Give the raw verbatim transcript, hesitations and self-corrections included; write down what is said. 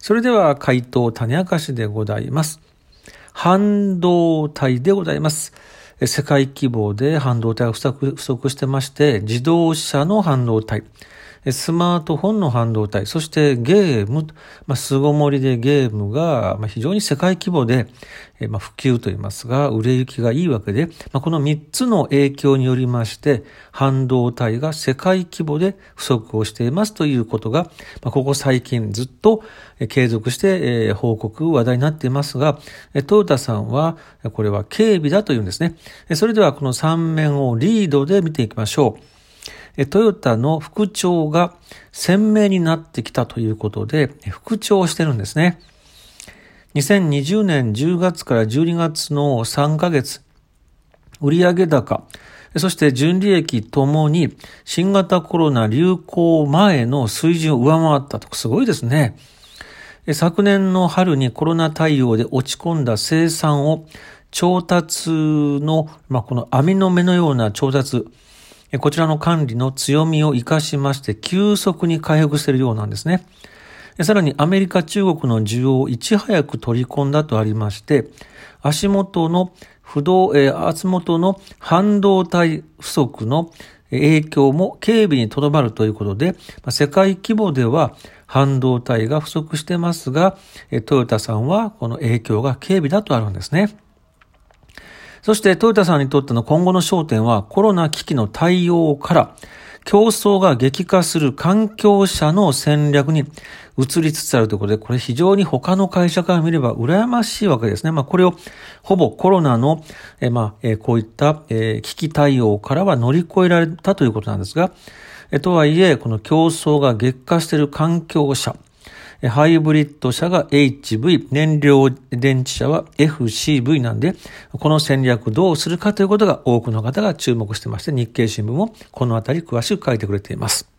それでは回答種明かしでございます。半導体でございます。世界規模で半導体が不足、不足してまして、自動車の半導体、スマートフォンの半導体、そしてゲーム、まあ、巣ごもりでゲームが非常に世界規模でまあ普及といいますが、売れ行きがいいわけで、まあ、このみっつの影響によりまして、半導体が世界規模で不足をしていますということが、まあ、ここ最近ずっと継続して報告、話題になっていますが、トヨタさんはこれは軽微だというんですね。それではこのさん面をリードで見ていきましょう。トヨタの復調が鮮明になってきたということで、復調してるんですね。にせんにじゅうねんじゅうがつからじゅうにがつのさんかげつ、売上高、そして純利益ともに新型コロナ流行前の水準を上回ったと。すごいですね。昨年の春にコロナ対応で落ち込んだ生産を調達の、まあ、この網の目のような調達、こちらの管理の強みを生かしまして急速に回復しているようなんですね。さらにアメリカ、中国の需要をいち早く取り込んだとありまして、足元の不動、えー、足元の半導体不足の影響も軽微にとどまるということで、世界規模では半導体が不足してますが、トヨタさんはこの影響が軽微だとあるんですね。そしてトヨタさんにとっての今後の焦点はコロナ危機の対応から競争が激化する環境車の戦略に移りつつあるということで、これ非常に他の会社から見れば羨ましいわけですね。まあこれをほぼコロナのえまあえこういったえ危機対応からは乗り越えられたということなんですが、えとはいえこの競争が激化している環境車、ハイブリッド車が エイチブイ、燃料電池車は エフシーブイ なんで、この戦略どうするかということが多くの方が注目してまして、日経新聞もこのあたり詳しく書いてくれています。